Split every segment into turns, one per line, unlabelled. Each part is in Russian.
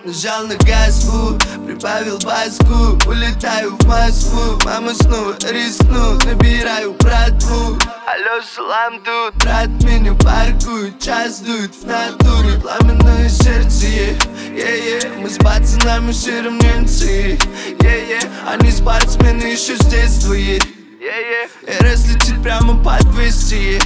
нажал на газ, прибавил баску, улетаю в Москву. Мама снова рискну, набираю братву. Алло, салам тут, брат меня паркует, час дует в натуре, пламенное сердце, мы с пацанами все равненцы, они спортсмены еще с детства, и разлетит прямо по 200,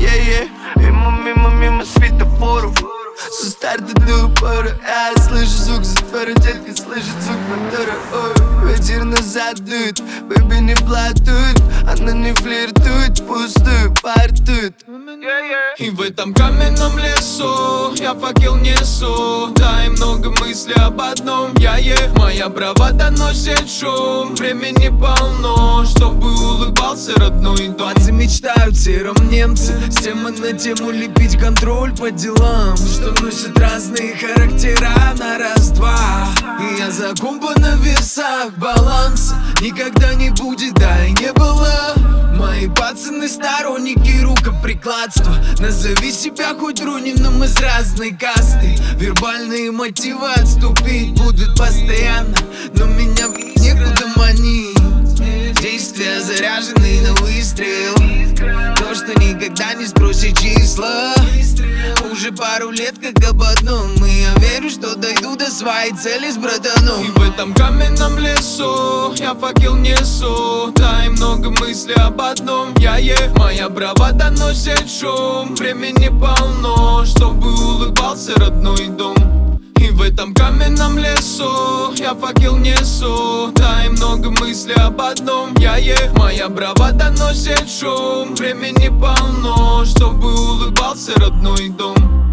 мимо светофоров, со старта до упора. Я слышу звук затвора, детка слышит звук мотора. Ой, ветер назад дует, бэби не платует, она не флиртует, пустую партует.
И в этом каменном лесу я факел несу, да и много мыслей об одном. Моя бравада носит шум, времени полно, чтобы улыбался родной дом.
Пацы мечтают сером немцы, с темы на тему лепить контроль по делам, что носят разные характера на раз-два. И я за комбо на весах, баланс никогда не будет, да и не было. Мои пацаны сторонники рукоприкладства, назови себя хоть Рунином из разной касты. Вербальные мотивы отступить будут постоянно, но меня некуда манить. Действия заряжены на выстрел, то, что никогда не сбросит числа. Уже пару лет как об одном, и я верю, что дойду до своей цели с братаном.
И в этом каменном лесу я факел несу, да и много мыслей об одном. Моя бравада носит шум, времени полно, чтобы улыбался родной дом. И в этом каменном лесу я факел несу, да и много мыслей об одном. Моя бравада носит шум, времени полно, чтобы улыбался родной дом.